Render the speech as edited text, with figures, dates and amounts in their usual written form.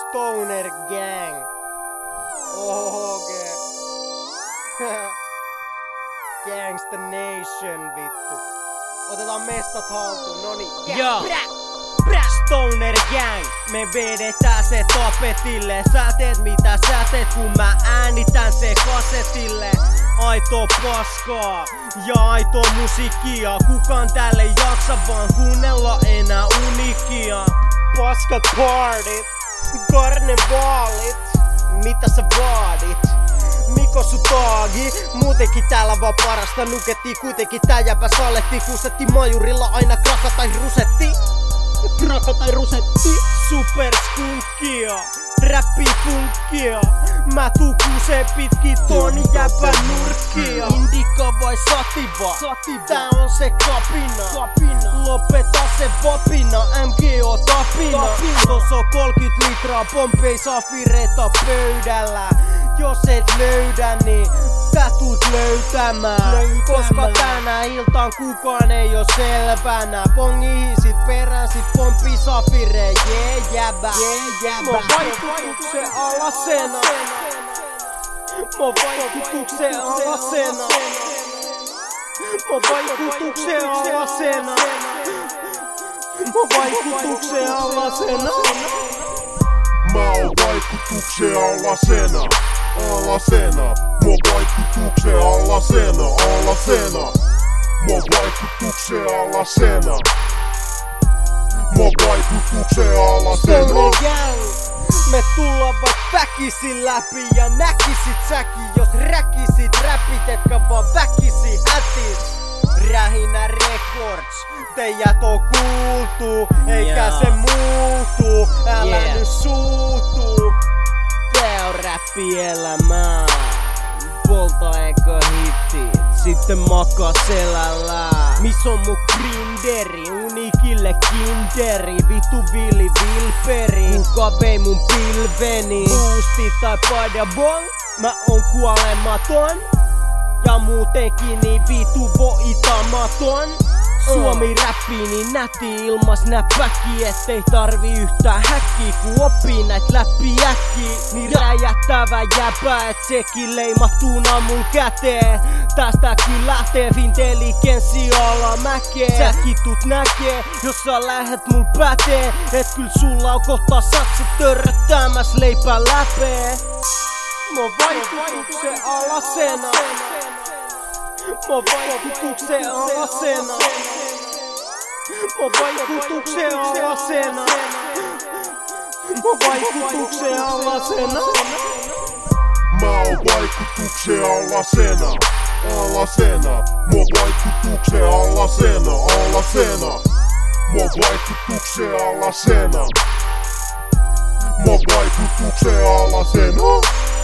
Stoner Gang. Ohoge. Gangsta Nation vittu. Otetaan mestat haltuun, noniin. Joo. Stoner Gang, me vedetään se tapetille. Sä teet mitä sä teet, kun mä äänitän se kasetille. Aito paskaa ja aito musiikkia. Kukaan tälle jaksa vaan kuunnella enää unikia. Paskat partit, karnevaalit. Mitä sä vaadit? Miko Sutagi, muutenkin täällä vaan parasta nukettiin. Kuitenkin tää jäpä saletti, kusetti majurilla aina kraka tai rusetti. Kraka tai rusetti. Super skunkia, räppi funkia. Mä tukuseen pitkin ton jäpän nurkkia. Indika vai sativa? Tää on se kapina. Lopeta se vapina, MGO tapina. Tos on 30 litraa pompei safireita pöydällä. Jos et löydä, niin sä tuut löytämään. Koska tänä iltaan kukaan ei oo selvänä. Pongi sit perään, sit pompi safire, jäbä. Mo vaikutuksen alasena. Mo vaikutuksen alasena. Mo vaikutuksen alasena. Mo vaikutuksen alasena. Mä oon vaikutuksen alasena. Alasena. Mä oon vaikutuksen alasena. Alasena. Mä oon vaikutuksen alasena. Mä oon vaikutuksen alasena. Stoner Gang. Me tullaan vaik väkisin läpi ja näkisit säkin, jos räkisit räpit, etkä vaan väkisi hätis. Rähinä Records, teijät on kuultu, eikä se muutu, älä nyt suutu. Tää on räppielämää, polta eikä hitti, sitten makaa selällään. Miss on mun grinderi, unikille kinderi, vitu Vili Vilperi. Kuka vei mun pilveni, boosti tai padabong, mä oon kuolematon. Ja muutenkin niin vitu voitamaton. Suomi räppii niin nätti ilmas näppäki, ettei tarvi yhtään häkkiä, kun oppii näit läpi äkkiä. Niin räjähtävä jäpä, et sekin leimattuna mun käteen. Tästä kyllä lähtee intelligenssi alamäkeen. Säkin tuut näkee, jos sä lähet mul pätee. Et kyl sulla on kohta sakset törröttämäs leipä läpee. Mo vaikutuksen alasena. Mo vaikutuksen alasena. Mo vaikutuksen alasena. Mo vaikutuksen alasena. Mä oon vaikutuksen alasena. Alasena. Mä oon vaikutuksen alasena. Alasena. Mä oon vaikutuksen alasena. Mä oon vaikutuksen alasena.